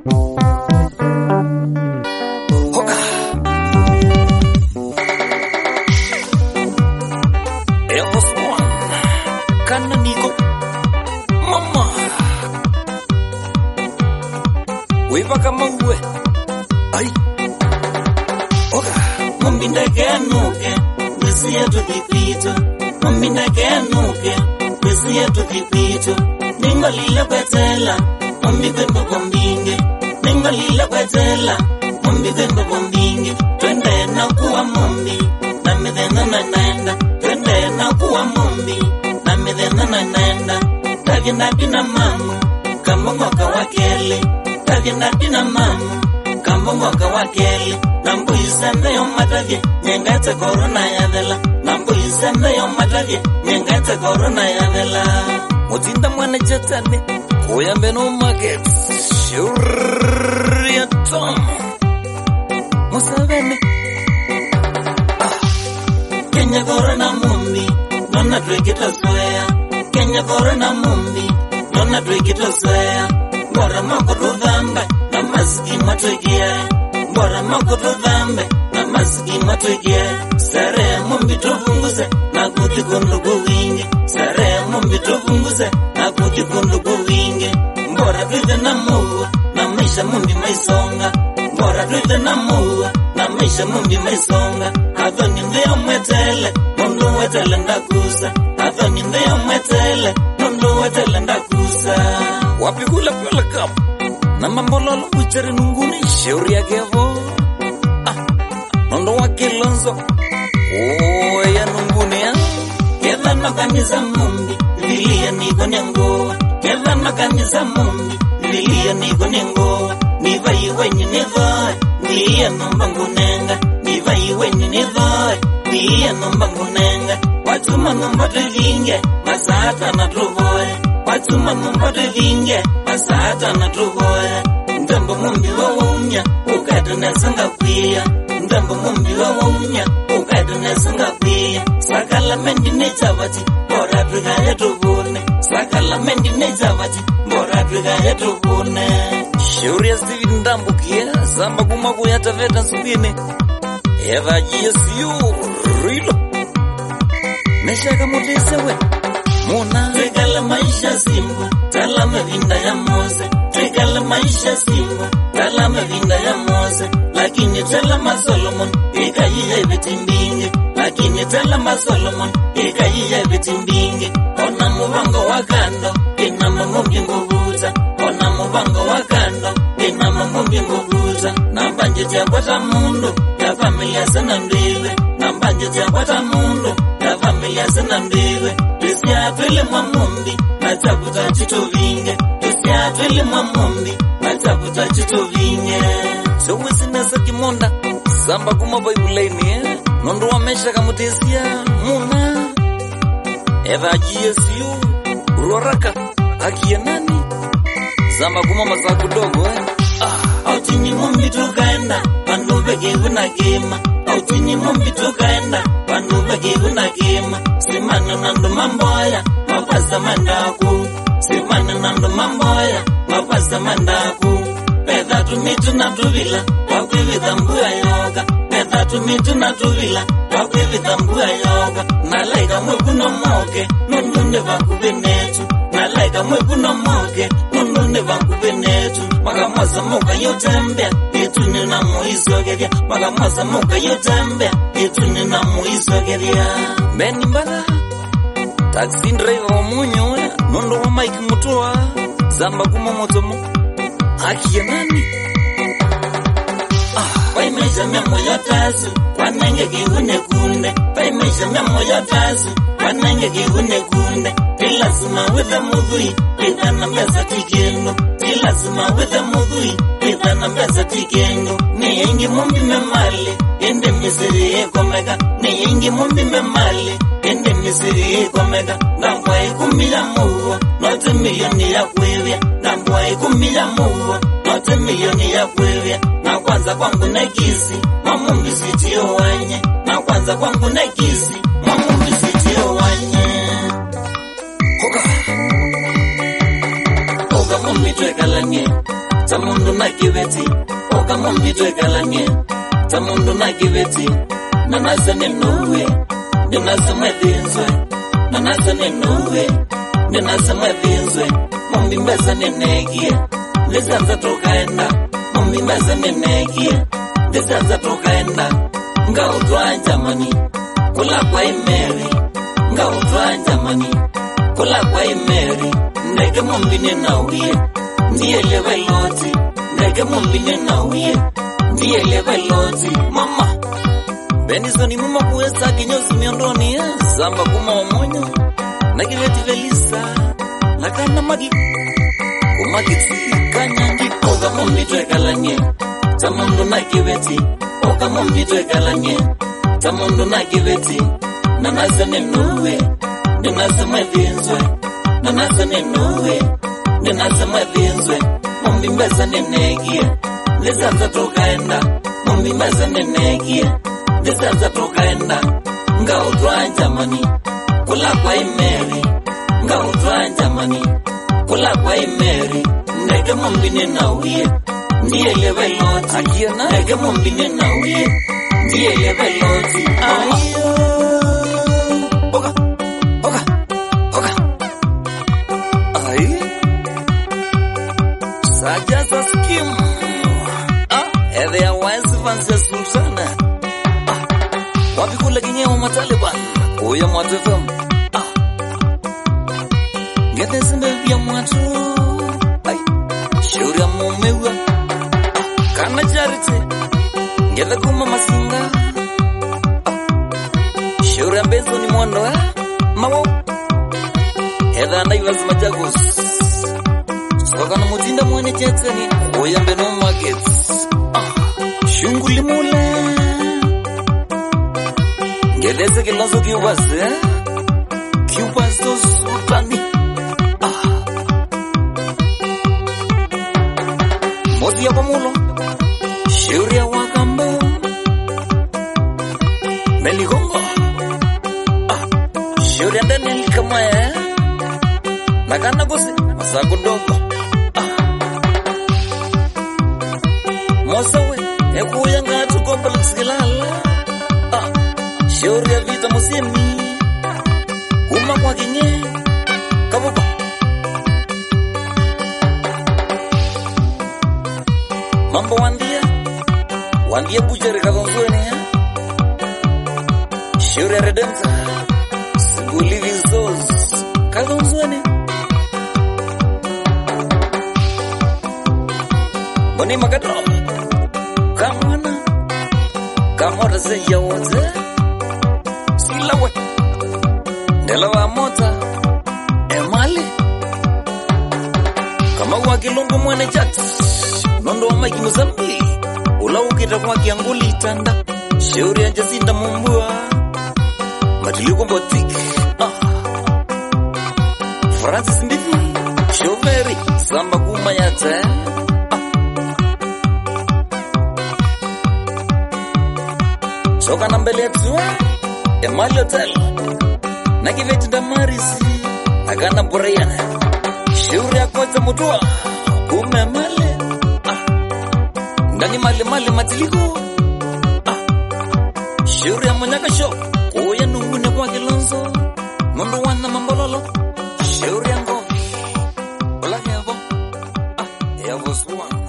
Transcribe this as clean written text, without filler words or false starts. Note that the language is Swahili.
Hoka. Elvis One. Kana niko. Mama. Wepa kama uwe. Ay. Hoka. Mumbi ndakenuke, wezi yetu kipito. Mumbi ndakenuke, wezi yetu kipito. Ningo lila kwetela, mumbi kwembo kombinge. Ningo lila kwetela, mumbi kwembo kombinge. Twende na kuwa mumbi, na midhena na naenda. Twende na kuwa mumbi, na midhena na naenda. Tagina dina mamu, kamungo kawakele. Tagina dina mamu, kamungo kawakele. Nambu isende yo matage, nyengate korona ya vela. Nambu isende yo matage, nyengate korona ya vela. Mutinda mwana jetane. Kuyambe no market. Shuri ya Tom. Musavene. Kenya korona mumbi, nona twekita soya. Kenya korona mumbi, nona twekita soya. Mbora moko tudhambe, na maski matwekia. Mbora moko tudhambe, na maski matwekia. Sare mumbi tufunguze, na kuti kundugu wingi. Sare mumbi tufunguze, na kuti kundugu wingi. Mbora tuite na muwa, na maisha mumbi maisonga. Mbora tuite na muwa, na maisha mumbi maisonga. Adhoni ndio mwetele, mundu wetele ndakusa. Adhoni ndio mwetele, mundu wetele ndakusa. Wapigula pyola kapu. Na mambololo uchere nunguni. Shauri ya kevo. Nondo wa kilonzo. Ya nunguni ya. Keva makanisa mumbi, vilia niko nengoa. Keva makanisa mumbi, vilia niko nengoa. Niva iwenye nivoe, niya nomba ngunenga. Niva iwenye nivoe, niya nomba ngunenga. Watuma nomba tuvinge, masata na tuvoe. Watuma nomba tuvinge, masata na tuvoe. Ndambo mumbi wa waunya, ukata nesanga kwia. Ndambo mumbi wa waunya, ukata nesanga kwia. Sakala mendi nechavati, bora tuga yetu vune. Sakala mendi nechavati, bora tuga yetu vune. Shauri ya Steven Ndambukia. Zamba kumaku ya taveta nsubine. Eva GSU Rilo. Meshaka mutesewe. Muna. Twekala maisha simbu, talame vinda ya Mose. Twekala maisha simbu, talame vinda ya Mose. Lakini talama Solomon, ikayiye vitimbingi. Lakini talama Solomon, ikayiye vitimbingi. Ona muvango wakando, ina mamumbi nguvuza. Ona muvango wakando, ina mamumbi nguvuza. Nambanje tiakwata mundu, ya familia sana ndiwe. Nambanje tiakwata mundu, ya familia sana ndiwe. Tusiatwele mwamumbi, natabuta chitovinge. Tusiatwele mwamumbi, natabuta chitovinge. So wisinesa kimonda. Zamba kuma baibulaini. Nondo wa mesha kamutesia. Muna. Eva GSU Roraka. Akia nani? Zamba kuma masaku dogo. Autini mumbi tukaenda, panduve givu na gema. Autini mumbi tukaenda, panduve givu na gema. Simana nando mamboya, mapasa mandaku. Simana nando mamboya, mapasa mandaku. Pedha tumitu na tuvila, wakwivitha mbuya yoga. Pedha tumitu na tuvila, wakwivitha mbuya yoga. Nalaika mwekuno moke, nundunde vakuvenetu. Nalaika mwekuno moke, nundunde vakuvenetu. Makamwaza moka yotembea, ituni na muisogeria. Makamwaza moka yotembea, ituni na muisogeria. Beni mbada. Taxi driver wa munyo. Nondo wa Mike Mutua. Zamba kuma motomo. Akia nani? Paimaisha memo yotazu, wanenge kihune kunde. Paimaisha memo yotazu, wanenge kihune kunde. Tilazima withe mudhui, withe na mbeza tikendo. Tilazima withe mudhui, withe na mbeza tikendo. Ni yengi mumbi memali, ende misiri ekomega. Ni yengi mumbi memali, ende misiri ekomega. Ngambwa ikumila muwa, note milioni ya kwevya. Ngambwa ikumila muwa, note milioni ya kwevya. Na kwanza kwangu na kisi, mamumbi sitio wanye. Na kwanza kwangu na kisi, mamumbi sitio wanye. Hoka mumbi twekalanye, tamundu na kibeti oka mombito ekalanye tamundu na kibeti nanasa nenuwe ninasa mwedhinzwe nanasa nenuwe ninasa mwedhinzwe mombi mbeza nenegie ndizanza tokaenda mombi mbeza nenegie ndizanza tokaenda ngautwa Germany kula kwa imeri ngautwa Germany kula kwa imeri ndege mombi nenawie ndiye leveloti ndege mombi nenawie ndiye leveloti mama Benizoni mama kuwesa kinyozi miondoni Samba kuma omonyo na kiveti velisa lakana magi kumagiti kanyangi oka mombito ekalanye tamundu na kiveti oka mombito ekalanye tamundu na kiveti nanasa nenuwe ninasa mwedhinzwe nanasa nenuwe ninasa mwedhinzwe mombi mbeza nenegie ndizanza tokaenda mombi mbeza nenegie ndizanza tokaenda ngautwa Germany kula kwa imeri ngautwa Germany kula kwa imeri ndege mombi nenawie ndiye leveloti ndege mombi nenawie ndiye leveloti ayo oka oka oka ayo sajaza skim eve ya wazi vansia sultana wapi kula kinyewa mataliban uya mwatufam ngete simbe vya mwatu shauri ya mumewa kana charite ngete kuma masinga shauri ya mbezo ni mwondo mawo hedha naivazi majagos soka na mutinda mwene chetani uya mbeno markets shunguli mule Ngedese kilazo kiubaze Kiubazo sultani Mozi ya pamulo Shauri ya wakambo Meligongo Shauri ya ndani alikamaya Nakana kusi Masako ndogo Mosawe Ekuya ngatu complex kilala Shauri ya vita musimi Kuma kwa kinye Kabupa Mambo Wandia bujere kadonzweni Shauri ya redemta Sibuli vizos Kadonzweni Boni makadro Kamwana Kamora se ya wote Silawe Ndelawa mota Emali Kama wakilungu mwene chat Nondo wa maiki muzambi Ula ukita kwa kianguli tanda Shauri ya jazinda mumbua Matiliko mbotik Francis Mbithi Shoveri Samba kumayate Soka na mbele yetu Emali Hotel Na kiveti ndamarisi Nakana Borayana Shauri ya kwanza mutua Kume male Ndani male matiliko Shauri ya monyaka show Kuya nungune kwa kilonzo Mundu wana mambololo Shauri ya ngovi Ola hevo Hevo swan